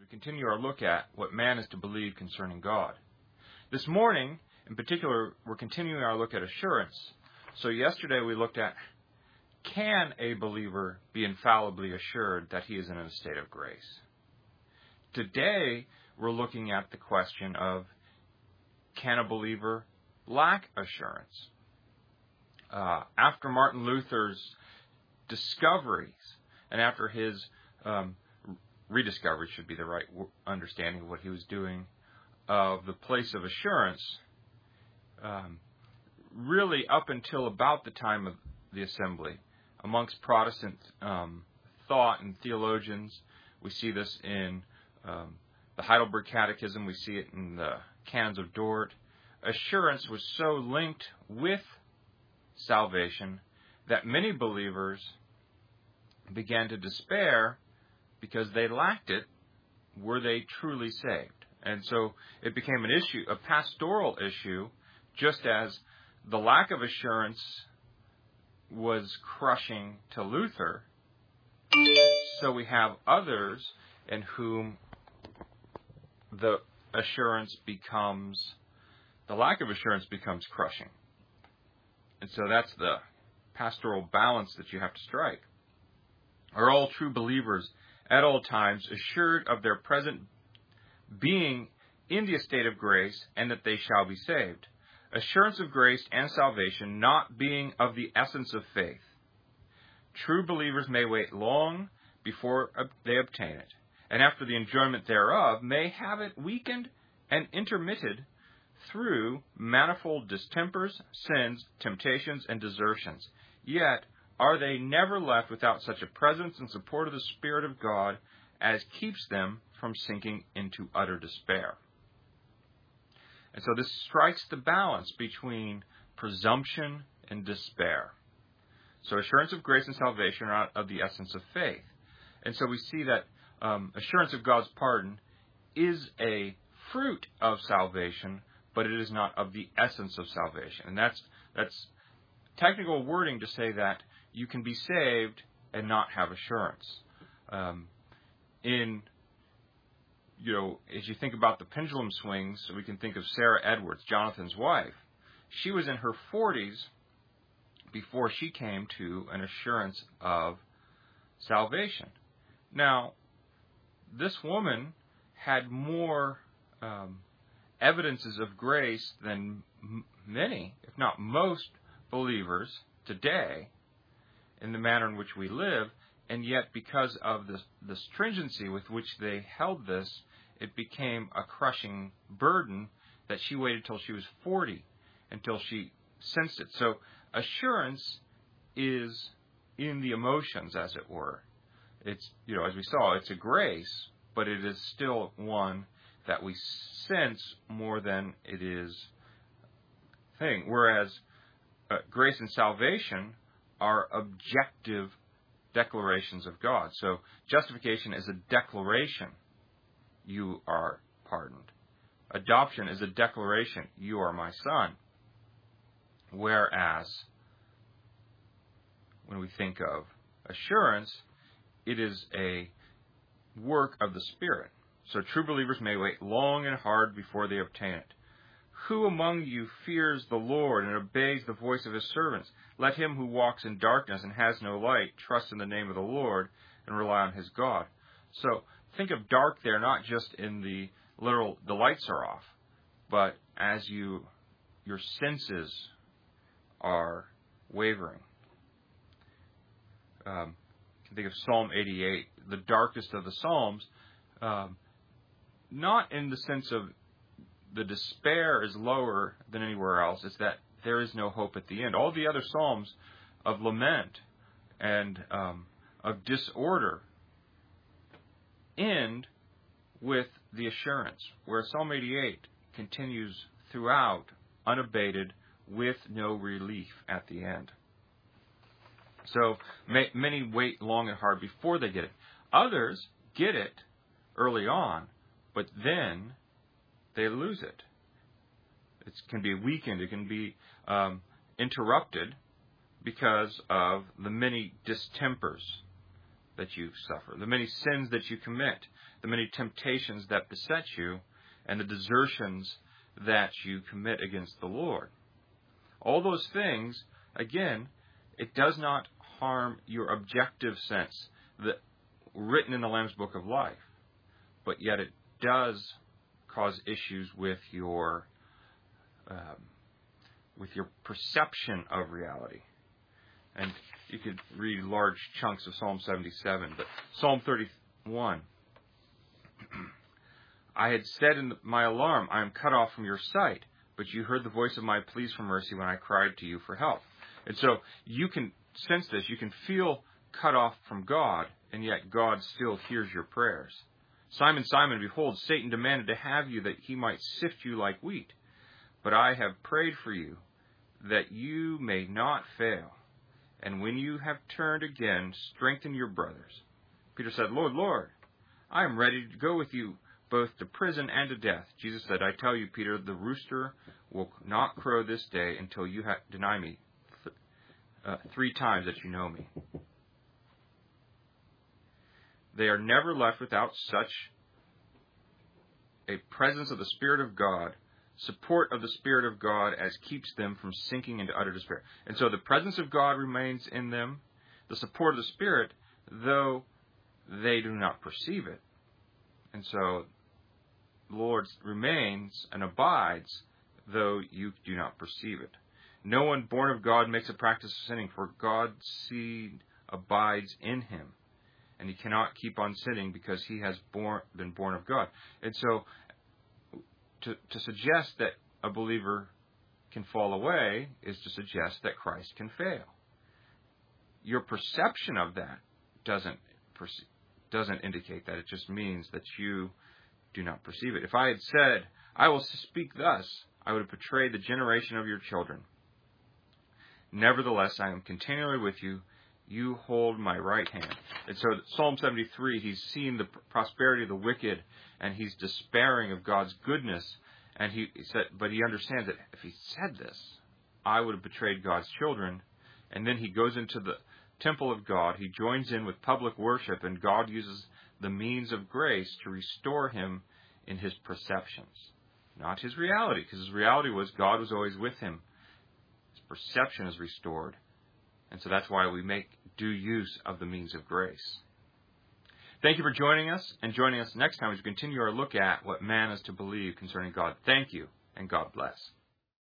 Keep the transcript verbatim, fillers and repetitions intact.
continue our look at what man is to believe concerning God. This morning, in particular, we're continuing our look at assurance. So yesterday we looked at, can a believer be infallibly assured that he is in a state of grace? Today, we're looking at the question of, can a believer lack assurance? Uh, after Martin Luther's discoveries, and after his um, rediscovery should be the right understanding of what he was doing, of the place of assurance, um, really up until about the time of the assembly, amongst Protestant um, thought and theologians, we see this in um, the Heidelberg Catechism, we see it in the Canons of Dort. Assurance was so linked with salvation that many believers began to despair because they lacked it. Were they truly saved? And so it became an issue, a pastoral issue, just as the lack of assurance was crushing to Luther. So we have others in whom the assurance becomes, the lack of assurance becomes crushing. And so that's the pastoral balance that you have to strike. Are all true believers at all times assured of their present being in the estate of grace and that they shall be saved? Assurance of grace and salvation not being of the essence of faith. True believers may wait long before they obtain it, and after the enjoyment thereof may have it weakened and intermitted through manifold distempers, sins, temptations, and desertions. Yet are they never left without such a presence and support of the Spirit of God as keeps them from sinking into utter despair. And so this strikes the balance between presumption and despair. So assurance of grace and salvation are not of the essence of faith. And so we see that um, assurance of God's pardon is a fruit of salvation, but it is not of the essence of salvation. And that's that's technical wording to say that you can be saved and not have assurance. Um, in, you know, as you think about the pendulum swings, so we can think of Sarah Edwards, Jonathan's wife. She was in her forties before she came to an assurance of salvation. Now, this woman had more um, evidences of grace than m- many, if not most, believers today in the manner in which we live, and yet because of the, the stringency with which they held this, it became a crushing burden that she waited till she was forty, until she sensed it. So assurance is in the emotions, as it were. It's, you know, as we saw, it's a grace, but it is still one that we sense more than it is thing. Whereas uh, grace and salvation are objective declarations of God. So justification is a declaration, you are pardoned. Adoption is a declaration, you are my son. Whereas when we think of assurance, it is a work of the Spirit. So true believers may wait long and hard before they obtain it. Who among you fears the Lord and obeys the voice of his servants? Let him who walks in darkness and has no light trust in the name of the Lord and rely on his God. So think of dark there, not just in the literal, the lights are off, but as you, your senses are wavering. Um, you can think of Psalm eighty-eight, the darkest of the Psalms, um, not in the sense of the despair is lower than anywhere else. It's that there is no hope at the end. All the other Psalms of lament and um, of disorder end with the assurance, where Psalm eighty-eight continues throughout, unabated, with no relief at the end. So may, many wait long and hard before they get it. Others get it early on, but then they lose it. It can be weakened. It can be um, interrupted because of the many distempers that you suffer, the many sins that you commit. the many temptations that beset you, and the desertions that you commit against the Lord. All those things, again, it does not harm your objective sense, that written in the Lamb's Book of Life, but yet it does cause issues with your um, with your perception of reality. And you could read large chunks of Psalm seventy-seven, but Psalm thirty-one. I had said in my alarm, I am cut off from your sight, but you heard the voice of my pleas for mercy when I cried to you for help. And so you can sense this. You can feel cut off from God, and yet God still hears your prayers. Simon, Simon, behold, Satan demanded to have you that he might sift you like wheat. But I have prayed for you that you may not fail. And when you have turned again, strengthen your brothers. Peter said, Lord, Lord, I am ready to go with you both to prison and to death. Jesus said, I tell you, Peter, the rooster will not crow this day until you ha- deny me th- uh, three times that you know me. They are never left without such a presence of the Spirit of God, support of the Spirit of God as keeps them from sinking into utter despair. And so the presence of God remains in them, the support of the Spirit, though they do not perceive it. And so the Lord remains and abides, though you do not perceive it. No one born of God makes a practice of sinning, for God's seed abides in him. And he cannot keep on sinning because he has born, been born of God. And so to, to suggest that a believer can fall away is to suggest that Christ can fail. Your perception of that doesn't perce- doesn't indicate that. It just means that you do not perceive it. If I had said, I will speak thus, I would have betrayed the generation of your children. Nevertheless, I am continually with you. You hold my right hand. And so Psalm seventy-three, he's seen the prosperity of the wicked, and he's despairing of God's goodness. And he said, but he understands that if he said this, I would have betrayed God's children. And then he goes into the temple of God. He joins in with public worship, and God uses the means of grace to restore him in his perceptions. Not his reality, because his reality was God was always with him. His perception is restored. And so that's why we make due use of the means of grace. Thank you for joining us, and joining us next time as we continue our look at what man is to believe concerning God. Thank you, and God bless.